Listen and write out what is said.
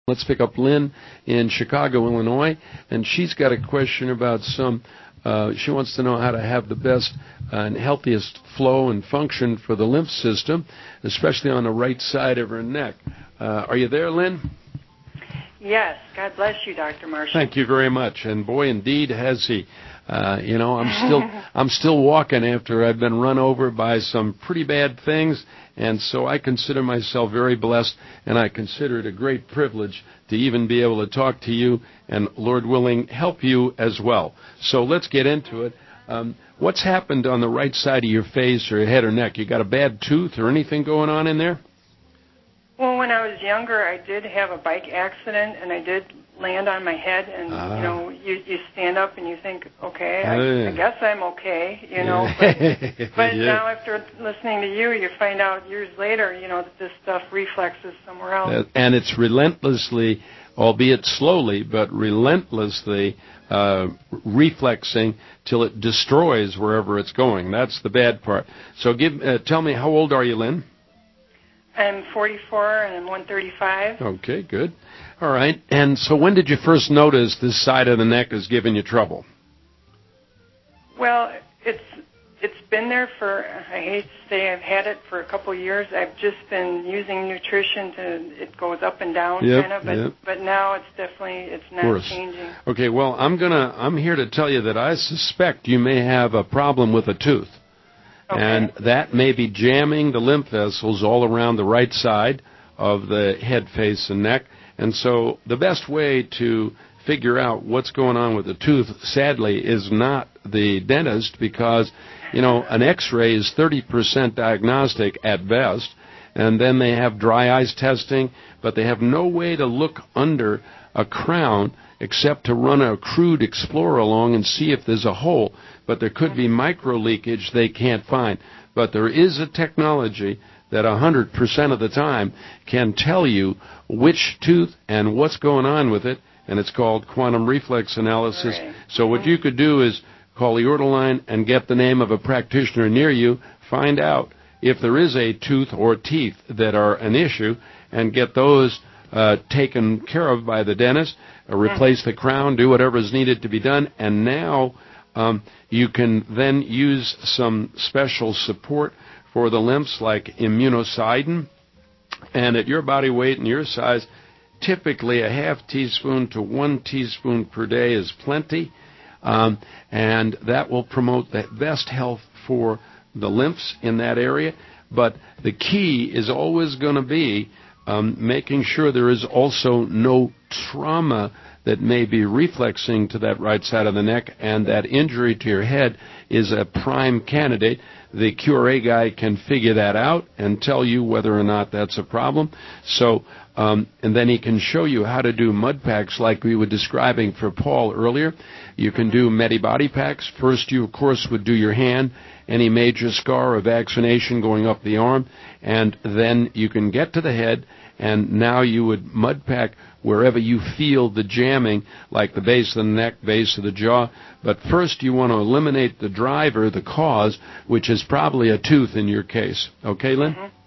Let's pick up Lynn in Chicago, Illinois, and she's got a question about she wants to know how to have the best and healthiest flow and function for the lymph system, especially on the right side of her neck. Are you there, Lynn? Yes. God bless you, Dr. Marshall. Thank you very much. And boy, indeed, has he. I'm still walking after I've been run over by some pretty bad things, and so I consider myself very blessed, and I consider it a great privilege to even be able to talk to you and, Lord willing, help you as well. So let's get into it. What's happened on the right side of your face or head or neck? You got a bad tooth or anything going on in there? Well, when I was younger, I did have a bike accident, and I did land on my head, and, you stand up and you think, okay, I guess I'm okay, but now after listening to you, you find out years later, that this stuff reflexes somewhere else. And it's relentlessly, albeit slowly, but relentlessly reflexing till it destroys wherever it's going. That's the bad part. So tell me, how old are you, Lynn? I'm 44 and I'm 135. Okay, good. All right. And so when did you first notice this side of the neck is giving you trouble? Well, it's been there for, I hate to say I've had it for a couple of years. I've just been using nutrition it goes up and down but now it's not worse. Changing. Okay, well, I'm here to tell you that I suspect you may have a problem with a tooth. Okay. And that may be jamming the lymph vessels all around the right side of the head, face, and neck. And so the best way to figure out what's going on with the tooth, sadly, is not the dentist, because, an X-ray is 30% diagnostic at best, and then they have dry eyes testing, but they have no way to look under a crown except to run a crude explorer along and see if there's a hole. But there could be micro leakage they can't find. But there is a technology that 100% of the time can tell you which tooth and what's going on with it, and it's called quantum reflex analysis. Right. So what you could do is call the order line and get the name of a practitioner near you, find out if there is a tooth or teeth that are an issue, and get those taken care of by the dentist, replace the crown, do whatever is needed to be done, and now you can then use some special support for the lymphs like immunocidin, and at your body weight and your size, typically a half teaspoon to 1 teaspoon per day is plenty, and that will promote the best health for the lymphs in that area. But the key is always going to be making sure there is also no trauma that may be reflexing to that right side of the neck, and that injury to your head is a prime candidate. The QRA guy can figure that out and tell you whether or not that's a problem. So, and then he can show you how to do mud packs like we were describing for Paul earlier. You can do Medibody packs. First, you, of course, would do your hand, any major scar or vaccination going up the arm, and then you can get to the head, and now you would mud pack wherever you feel the jamming, like the base of the neck, base of the jaw. But first you want to eliminate the driver, the cause, which is probably a tooth in your case. Okay, Lynn? Mm-hmm.